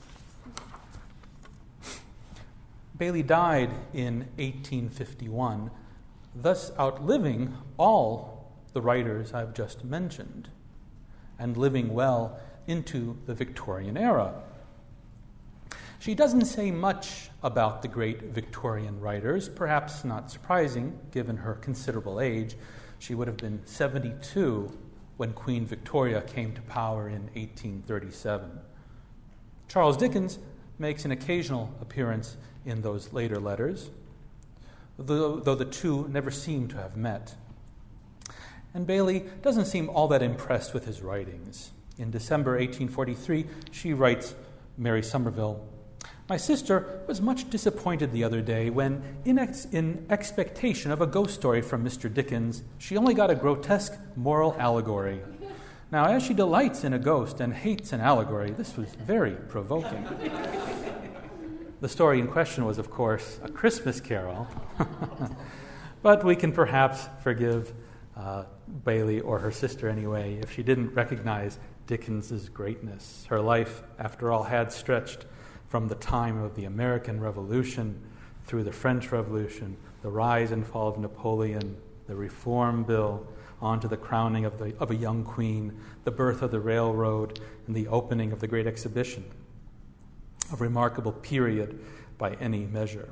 Speaker 3: Bailey died in 1851, thus outliving all the writers I've just mentioned, and living well into the Victorian era. She doesn't say much about the great Victorian writers, perhaps not surprising given her considerable age. She would have been 72 when Queen Victoria came to power in 1837. Charles Dickens makes an occasional appearance in those later letters, though the two never seem to have met. And Bailey doesn't seem all that impressed with his writings. In December 1843, she writes Mary Somerville, "My sister was much disappointed the other day when, in expectation of a ghost story from Mr. Dickens, she only got a grotesque moral allegory. Now, as she delights in a ghost and hates an allegory, this was very provoking." The story in question was, of course, A Christmas Carol, but we can perhaps forgive Bailey, or her sister anyway, if she didn't recognize Dickens's greatness. Her life, after all, had stretched from the time of the American Revolution through the French Revolution, the rise and fall of Napoleon, the Reform Bill, on to the crowning of a young queen, the birth of the railroad, and the opening of the Great Exhibition. A remarkable period by any measure.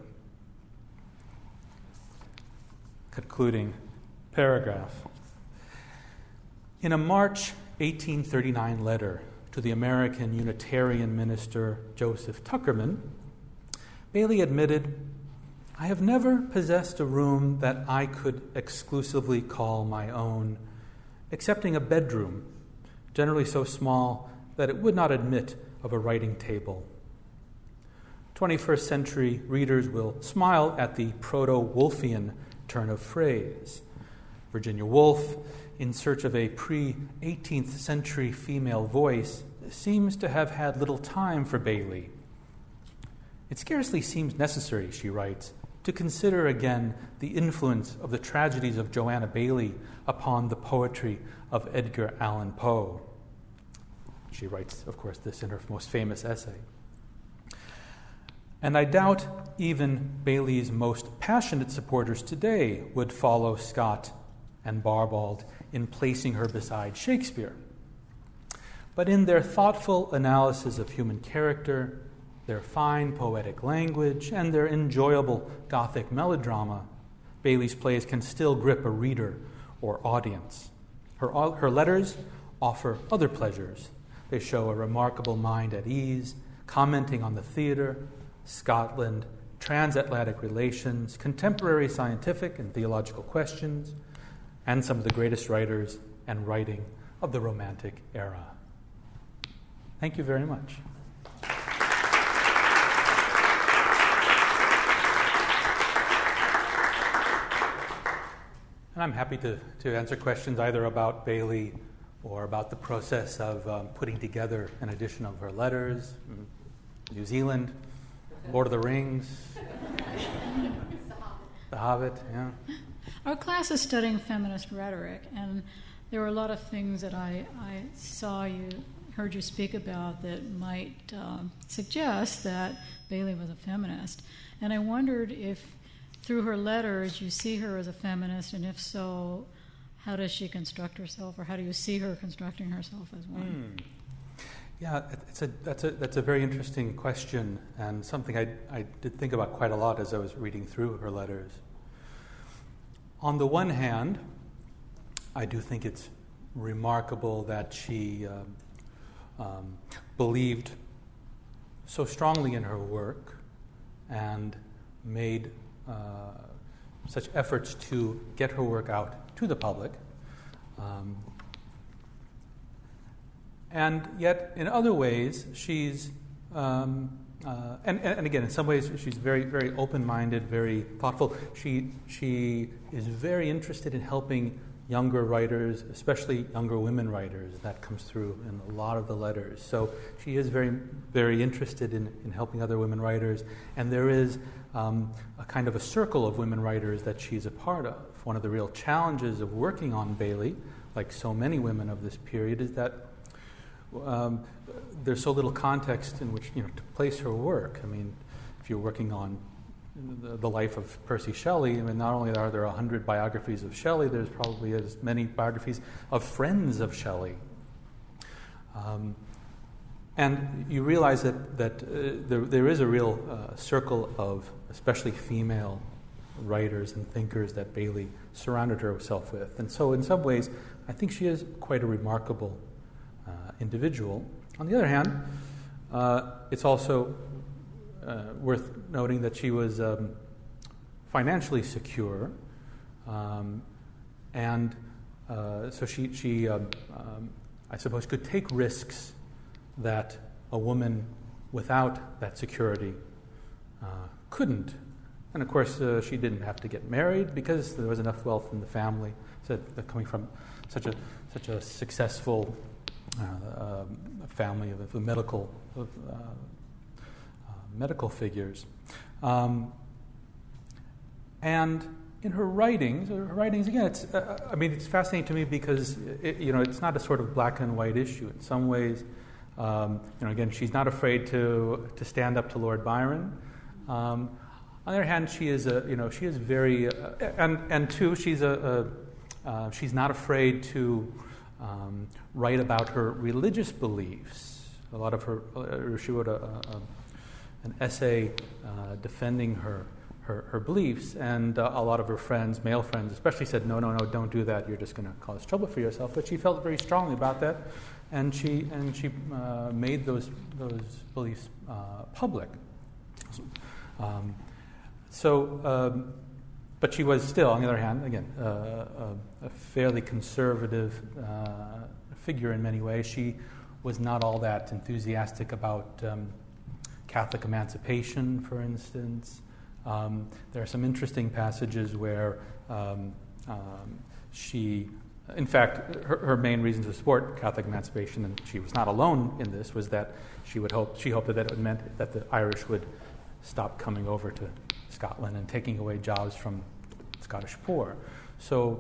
Speaker 3: Concluding paragraph. In a March 1839 letter to the American Unitarian minister Joseph Tuckerman, Bailey admitted, "I have never possessed a room that I could exclusively call my own, excepting a bedroom, generally so small that it would not admit of a writing table." 21st century readers will smile at the proto-Woolfian turn of phrase. Virginia Woolf, in search of a pre-18th century female voice, seems to have had little time for Bailey. "It scarcely seems necessary," she writes, "to consider again the influence of the tragedies of Joanna Baillie upon the poetry of Edgar Allan Poe." She writes, of course, this in her most famous essay. And I doubt even Bailey's most passionate supporters today would follow Scott and Barbald in placing her beside Shakespeare. But in their thoughtful analysis of human character, their fine poetic language, and their enjoyable Gothic melodrama, Bailey's plays can still grip a reader or audience. Her letters offer other pleasures. They show a remarkable mind at ease, commenting on the theater, Scotland, transatlantic relations, contemporary scientific and theological questions, and some of the greatest writers and writing of the Romantic era. Thank you very much. And I'm happy to answer questions either about Bailey or about the process of putting together an edition of her letters, New Zealand, Lord of the Rings, The Hobbit, yeah.
Speaker 4: Our class is studying feminist rhetoric, and there were a lot of things that I heard you speak about that might suggest that Bailey was a feminist. And I wondered if, through her letters, you see her as a feminist, and if so, how does she construct herself, or how do you see her constructing herself as one?
Speaker 3: Yeah, that's a very interesting question, and something I did think about quite a lot as I was reading through her letters. On the one hand, I do think it's remarkable that she believed so strongly in her work and made such efforts to get her work out to the public. And yet, in other ways, she's, and again, in some ways, she's very, very open-minded, very thoughtful. She is very interested in helping younger writers, especially younger women writers. That comes through in a lot of the letters. So she is very, very interested in helping other women writers. And there is a kind of a circle of women writers that she's a part of. One of the real challenges of working on Bailey, like so many women of this period, is that there's so little context in which to place her work. I mean, if you're working on the life of Percy Shelley, I mean, not only are there 100 biographies of Shelley, there's probably as many biographies of friends of Shelley. And you realize that there is a real circle of especially female writers and thinkers that Bailey surrounded herself with. And so in some ways, I think she is quite a remarkable individual. On the other hand, it's also worth noting that she was financially secure, and so she I suppose, could take risks that a woman without that security couldn't. And of course, she didn't have to get married because there was enough wealth in the family. So coming from such a successful family of medical figures, and in her writings again, it's fascinating to me because it's not a sort of black and white issue. In some ways, again, she's not afraid to stand up to Lord Byron. On the other hand, she is very, and two, she's not afraid to write about her religious beliefs. A lot of her, she wrote an essay defending her beliefs, and a lot of her friends, male friends especially, said, no, don't do that, you're just going to cause trouble for yourself. But she felt very strongly about that, and she made those beliefs public. But she was still, on the other hand, again, a fairly conservative figure in many ways. She was not all that enthusiastic about Catholic emancipation, for instance. There are some interesting passages where she, in fact, her main reason to support Catholic emancipation, and she was not alone in this, was that she hoped that it meant that the Irish would stop coming over to Scotland and taking away jobs from Scottish poor. So,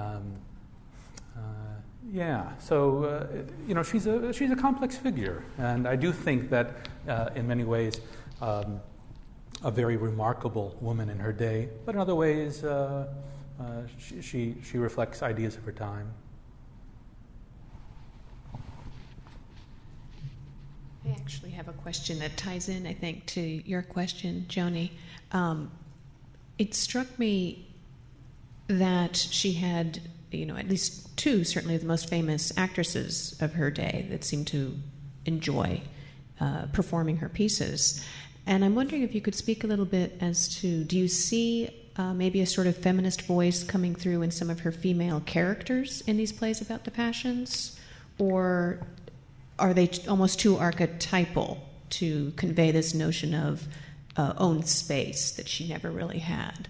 Speaker 3: she's a complex figure, and I do think that in many ways a very remarkable woman in her day, but in other ways she reflects ideas of her time.
Speaker 2: I actually have a question that ties in, I think, to your question, Joni. It struck me that she had, at least two, certainly of the most famous actresses of her day that seemed to enjoy performing her pieces. And I'm wondering if you could speak a little bit as to, do you see maybe a sort of feminist voice coming through in some of her female characters in these plays about the passions? Or are they almost too archetypal to convey this notion of own space that she never really had?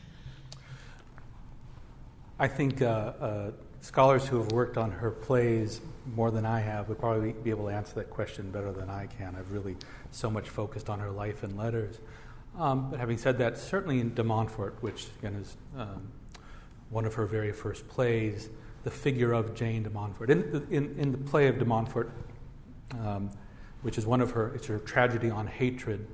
Speaker 3: I think scholars who have worked on her plays more than I have would probably be able to answer that question better than I can. I've really so much focused on her life and letters. But having said that, certainly in De Montfort, which again is one of her very first plays, the figure of Jane de Montfort. In the play of De Montfort, which is it's her tragedy on hatred,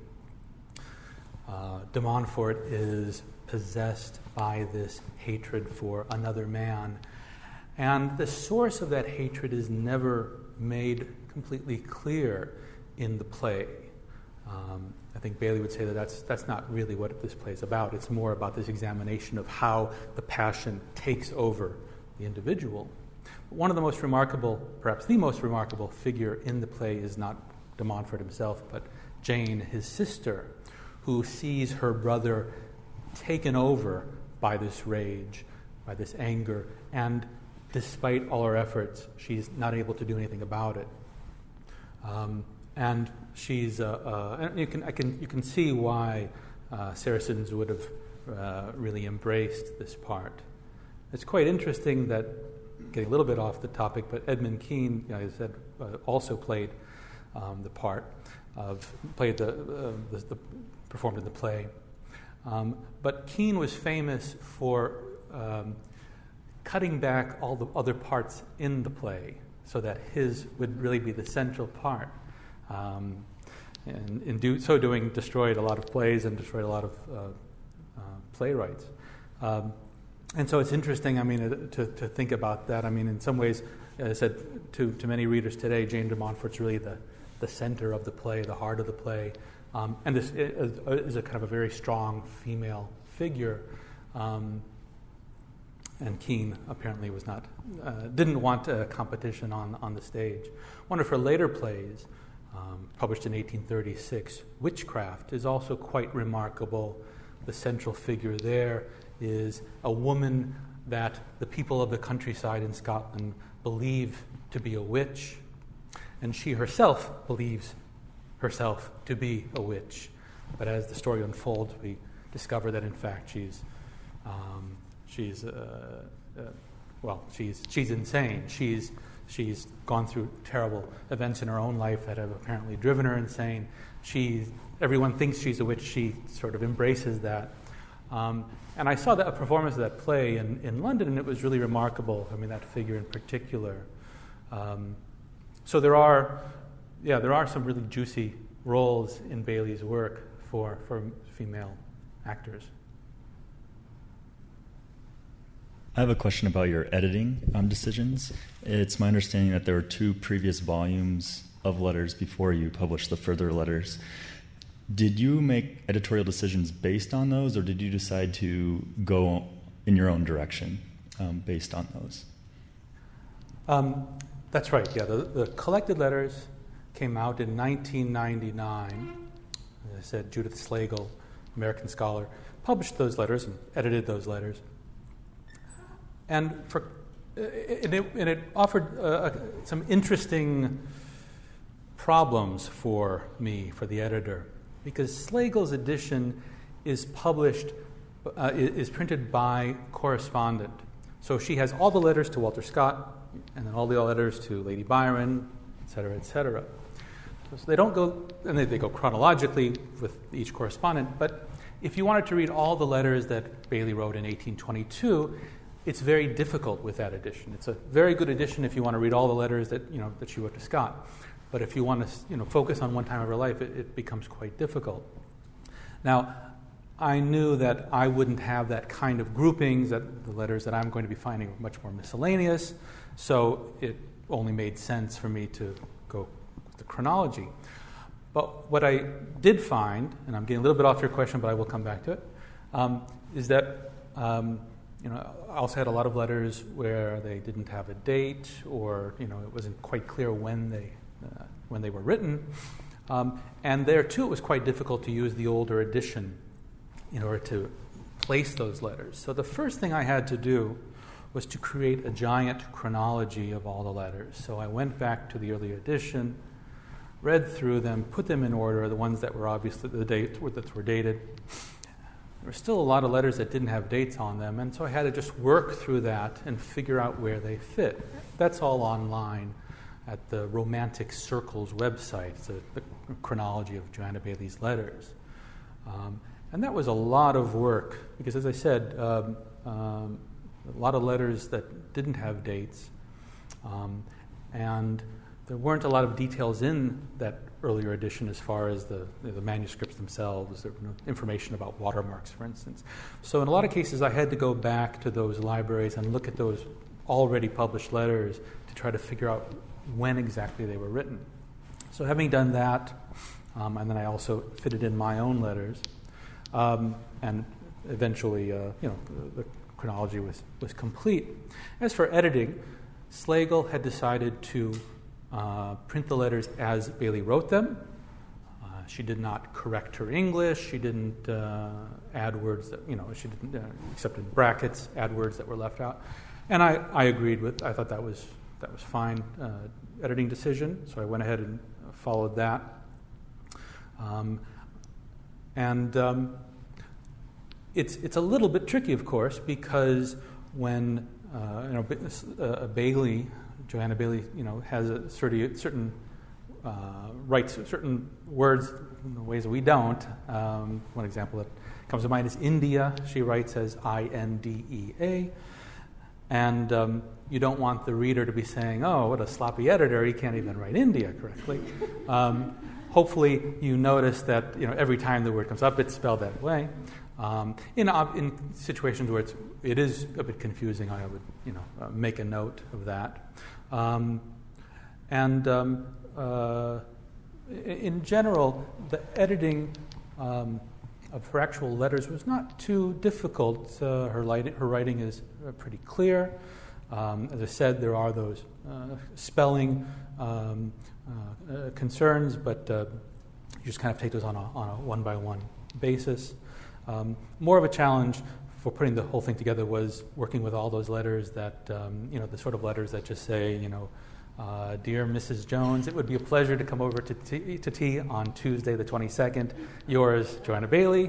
Speaker 3: de Montfort is possessed by this hatred for another man. And the source of that hatred is never made completely clear in the play. I think Bailey would say that that's not really what this play is about. It's more about this examination of how the passion takes over the individual. But one of the most remarkable, perhaps the most remarkable figure in the play is not de Montfort himself, but Jane, his sister, who sees her brother taken over by this rage, by this anger, and despite all her efforts, she's not able to do anything about it. And she's, and you can see why Saracens would have really embraced this part. It's quite interesting that, getting a little bit off the topic, but Edmund Kean, as I said, also played the part performed in the play. But Kean was famous for cutting back all the other parts in the play so that his would really be the central part. And in so doing, destroyed a lot of plays and destroyed a lot of playwrights. And so it's interesting, to think about that. In some ways, as I said to many readers today, Jane de Montfort's really the center of the play, the heart of the play. And this is a kind of a very strong female figure. And Kean apparently didn't want a competition on the stage. One of her later plays, published in 1836, Witchcraft, is also quite remarkable. The central figure there is a woman that the people of the countryside in Scotland believe to be a witch, and she herself believes herself to be a witch. But as the story unfolds, we discover that in fact she's insane. She's gone through terrible events in her own life that have apparently driven her insane. Everyone thinks she's a witch. She sort of embraces that. And I saw a performance of that play in London, and it was really remarkable. That figure in particular. So there are some really juicy roles in Bailey's work for female actors.
Speaker 5: I have a question about your editing decisions. It's my understanding that there were 2 previous volumes of letters before you published the further letters. Did you make editorial decisions based on those, or did you decide to go in your own direction based on those?
Speaker 3: That's right, yeah. The collected letters came out in 1999. As I said, Judith Slagle, American scholar, published those letters and edited those letters. And it offered some interesting problems for me, for the editor, because Slagle's edition is printed by correspondent. So she has all the letters to Walter Scott, and then all the letters to Lady Byron, et cetera, et cetera. So they don't go, and they go chronologically with each correspondent, but if you wanted to read all the letters that Bailey wrote in 1822, it's very difficult with that edition. It's a very good edition if you want to read all the letters that she wrote to Scott. But if you want to focus on one time of her life, it becomes quite difficult. Now, I knew that I wouldn't have that kind of groupings, that the letters that I'm going to be finding are much more miscellaneous, so it only made sense for me to go with the chronology. But what I did find, and I'm getting a little bit off your question, but I will come back to it, is that I also had a lot of letters where they didn't have a date, or it wasn't quite clear when they were written, and there too it was quite difficult to use the older edition in order to place those letters. So the first thing I had to do was to create a giant chronology of all the letters. So I went back to the earlier edition, read through them, put them in order, the ones that were obviously that were dated. There were still a lot of letters that didn't have dates on them, and so I had to just work through that and figure out where they fit. That's all online at the Romantic Circles website, the chronology of Joanna Baillie's letters. And that was a lot of work, because as I said, a lot of letters that didn't have dates, and there weren't a lot of details in that earlier edition as far as the manuscripts themselves. There was no information about watermarks, for instance. So in a lot of cases, I had to go back to those libraries and look at those already published letters to try to figure out when exactly they were written. So having done that, and then I also fitted in my own letters, and eventually, the chronology was complete. As for editing, Slagle had decided to print the letters as Baillie wrote them. She did not correct her English. She didn't add words that, she didn't, except in brackets, add words that were left out. And I agreed with, I thought that was fine editing decision, so I went ahead and followed that. It's a little bit tricky, of course, because when Baillie, Joanna Baillie, has a certain writes certain words in ways that we don't. One example that comes to mind is India. She writes as Indea, and you don't want the reader to be saying, "Oh, what a sloppy editor! He can't even write India correctly." Hopefully, you notice that every time the word comes up, it's spelled that way. In situations where it is a bit confusing, I would make a note of that. In general, the editing of her actual letters was not too difficult. Her writing is pretty clear. As I said, there are those spelling concerns, but you just kind of take those on a one-by-one basis. More of a challenge for putting the whole thing together was working with all those letters that, the sort of letters that just say, Dear Mrs. Jones, it would be a pleasure to come over to tea on Tuesday the 22nd. Yours, Joanna Baillie.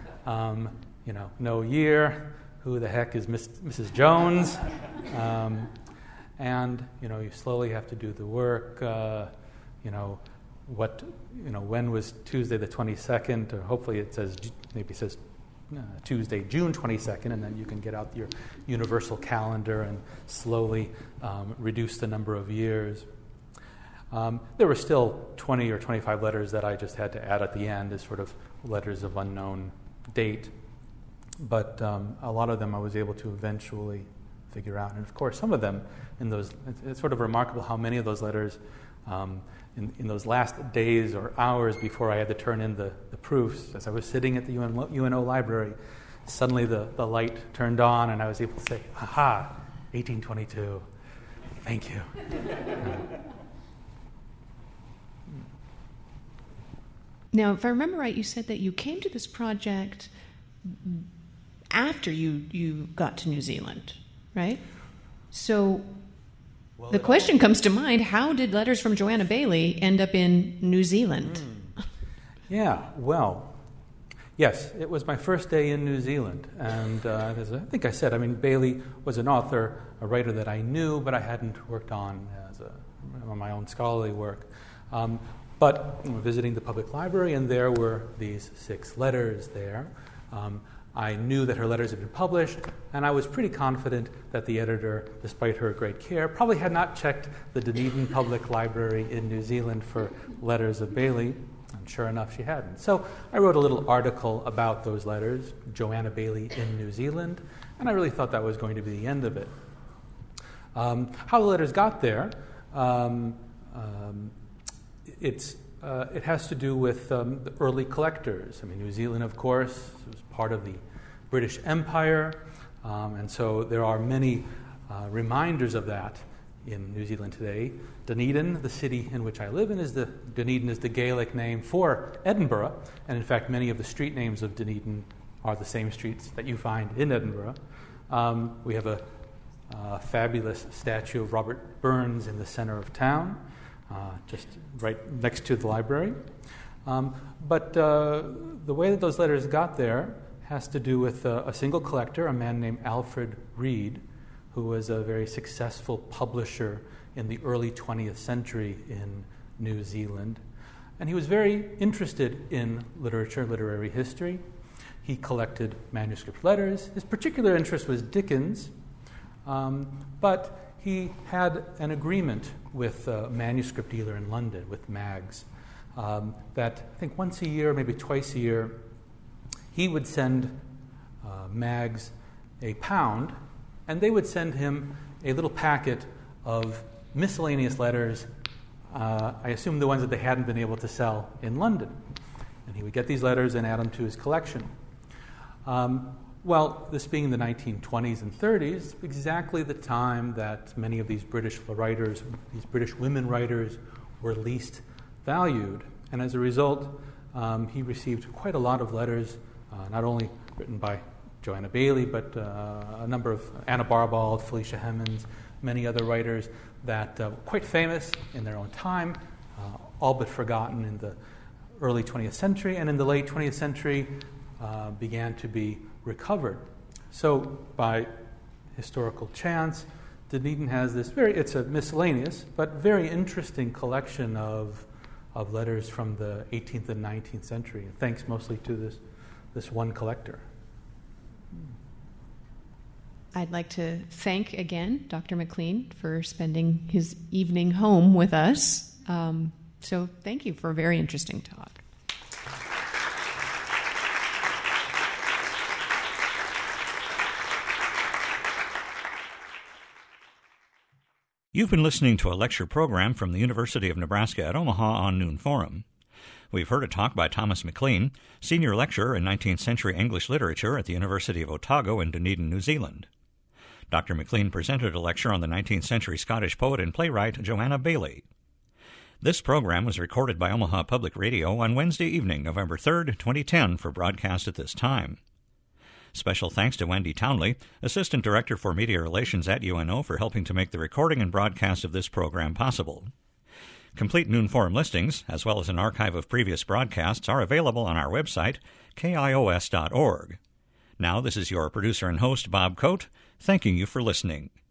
Speaker 3: No year. Who the heck is Mrs. Jones? You slowly have to do the work. When was Tuesday the 22nd? Or hopefully it says Tuesday, June 22nd, and then you can get out your universal calendar and slowly reduce the number of years. There were still 20 or 25 letters that I just had to add at the end as sort of letters of unknown date. But a lot of them I was able to eventually figure out. And of course, some of them it's sort of remarkable how many of those letters in those last days or hours before I had to turn in the proofs, as I was sitting at the UNO library, suddenly the light turned on and I was able to say, aha, 1822, thank you.
Speaker 2: Now, if I remember right, you said that you came to this project after you got to New Zealand, right? So the question comes to mind, how did Letters from Joanna Baillie end up in New Zealand?
Speaker 3: Yeah, well, yes, it was my first day in New Zealand. And as I think I said, Baillie was an author, a writer that I knew, but I hadn't worked on my own scholarly work. But visiting the public library, and there were these 6 letters there. I knew that her letters had been published, and I was pretty confident that the editor, despite her great care, probably had not checked the Dunedin Public Library in New Zealand for letters of Baillie, and sure enough, she hadn't. So I wrote a little article about those letters, Joanna Baillie in New Zealand, and I really thought that was going to be the end of it. How the letters got there, it's it has to do with the early collectors. I mean, New Zealand, of course, was part of the British Empire, and so there are many reminders of that in New Zealand today. Dunedin, the city in which I live in, Dunedin is the Gaelic name for Edinburgh, and in fact, many of the street names of Dunedin are the same streets that you find in Edinburgh. We have a fabulous statue of Robert Burns in the center of town, just right next to the library. But the way that those letters got there has to do with a single collector, a man named Alfred Reed, who was a very successful publisher in the early 20th century in New Zealand. And he was very interested in literature, literary history. He collected manuscript letters. His particular interest was Dickens, but he had an agreement with a manuscript dealer in London, with Maggs, that I think once a year, maybe twice a year, he would send Maggs £1, and they would send him a little packet of miscellaneous letters, I assume the ones that they hadn't been able to sell in London. And he would get these letters and add them to his collection. Well, this being the 1920s and 30s, exactly the time that many of these British writers, these British women writers, were least valued. And as a result, he received quite a lot of letters, not only written by Joanna Baillie, but a number of Anna Barbald, Felicia Hemans, many other writers that were quite famous in their own time, all but forgotten in the early 20th century, and in the late 20th century began to be recovered. So by historical chance, Dunedin has this it's a miscellaneous but very interesting collection of letters from the 18th and 19th century, thanks mostly to this one collector.
Speaker 2: I'd like to thank again Dr. McLean for spending his evening home with us. So thank you for a very interesting talk.
Speaker 1: You've been listening to a lecture program from the University of Nebraska at Omaha on Noon Forum. We've heard a talk by Thomas McLean, senior lecturer in 19th century English literature at the University of Otago in Dunedin, New Zealand. Dr. McLean presented a lecture on the 19th century Scottish poet and playwright Joanna Baillie. This program was recorded by Omaha Public Radio on Wednesday evening, November 3rd, 2010, for broadcast at this time. Special thanks to Wendy Townley, Assistant Director for Media Relations at UNO, for helping to make the recording and broadcast of this program possible. Complete Noon Forum listings, as well as an archive of previous broadcasts, are available on our website, kios.org. Now, this is your producer and host, Bob Coate, thanking you for listening.